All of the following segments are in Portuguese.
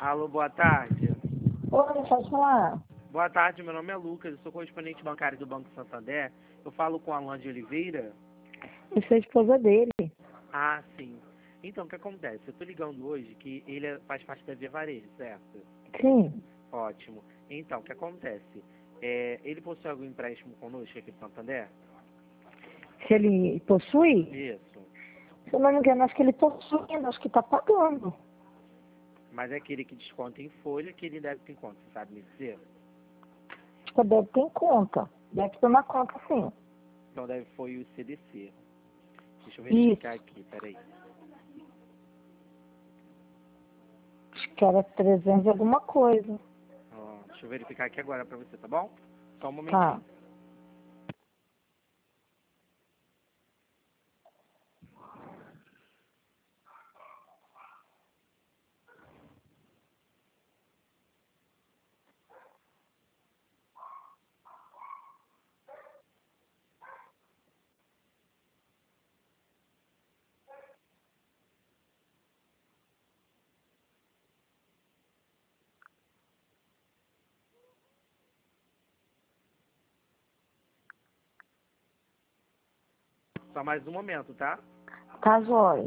Alô, boa tarde. Oi, pode falar. Boa tarde, meu nome é Lucas, eu sou correspondente bancário do Banco Santander. Eu falo com Alan de Oliveira. Eu sou a esposa dele. Ah, sim. Então, o que acontece? Eu tô ligando hoje que ele faz parte da Via Varejo, certo? Sim. Ótimo. Então, o que acontece? Ele possui algum empréstimo conosco aqui no Santander? Se ele possui, Isso. se eu não me engano, acho que ele possui, acho que está pagando. Mas é aquele que desconta em folha que ele deve ter em conta, você sabe me dizer? Acho que deve ter em conta. Deve ter na conta, sim. Então foi o CDC. Deixa eu Isso. verificar aqui, peraí. Acho que era 300 e alguma coisa. Ó, deixa eu verificar aqui agora pra você, tá bom? Só um Tá. momentinho. Só mais um momento, tá? Tá, jóia.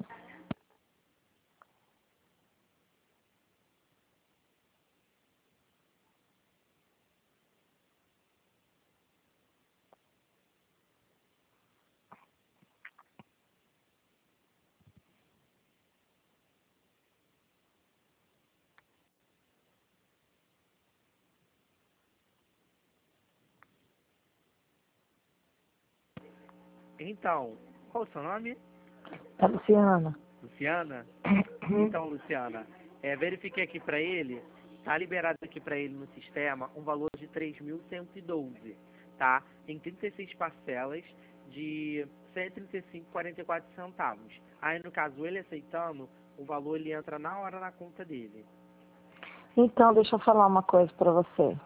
Então, qual o seu nome? Tá, Luciana. Luciana? Então, Luciana, verifiquei aqui pra ele, tá liberado aqui pra ele no sistema um valor de 3.112, tá? Em 36 parcelas de 135,44 centavos. Aí, no caso, ele aceitando, o valor ele entra na hora na conta dele. Então, deixa eu falar uma coisa pra você.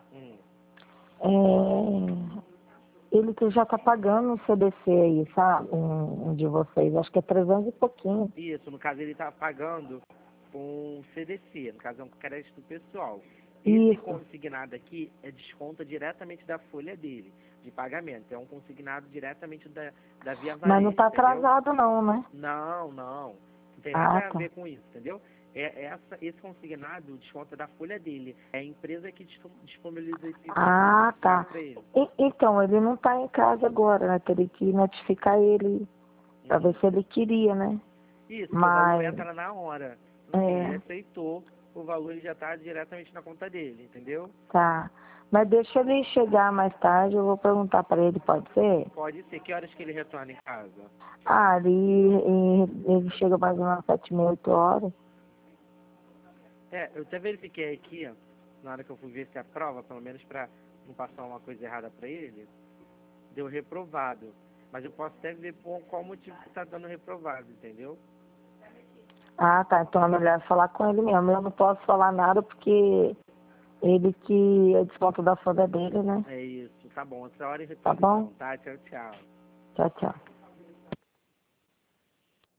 Ele que já tá pagando o CDC aí, sabe? Um de vocês. Acho que é 300 e pouquinho. Isso, no caso ele está pagando com CDC, no caso é um crédito pessoal. Esse Isso. consignado aqui é desconta diretamente da folha dele, de pagamento. É um consignado diretamente da Via Mas não Varejo, tá entendeu? atrasado não, né? Não, não. Não tem Ah, nada a tá. ver com isso, entendeu? Esse consignado desconta da folha dele. É a empresa que disponibiliza esse Ah, tá. para ele. Então, ele não tá em casa agora, né? Teria que notificar ele pra ver se ele queria, né? Isso, porque o valor Mas, entra na hora. Assim, ele é, aceitou, o valor ele já está diretamente na conta dele, entendeu? tá. Mas deixa ele chegar mais tarde, eu vou perguntar pra ele, pode ser? Pode ser. Que horas que ele retorna em casa? Ah, ele chega mais ou menos 7h30, 8h. Eu até verifiquei aqui, ó, na hora que eu fui ver se a prova, pelo menos para não passar uma coisa errada para ele, deu reprovado. Mas eu posso até ver por qual motivo que está dando reprovado, entendeu? Ah, tá. Então é melhor falar com ele mesmo. Eu não posso falar nada porque ele que é desconto da folha dele, né? É isso, tá bom. Outra hora eu Tá retorno bom? então, tá? Tchau, tchau. Tchau, tchau.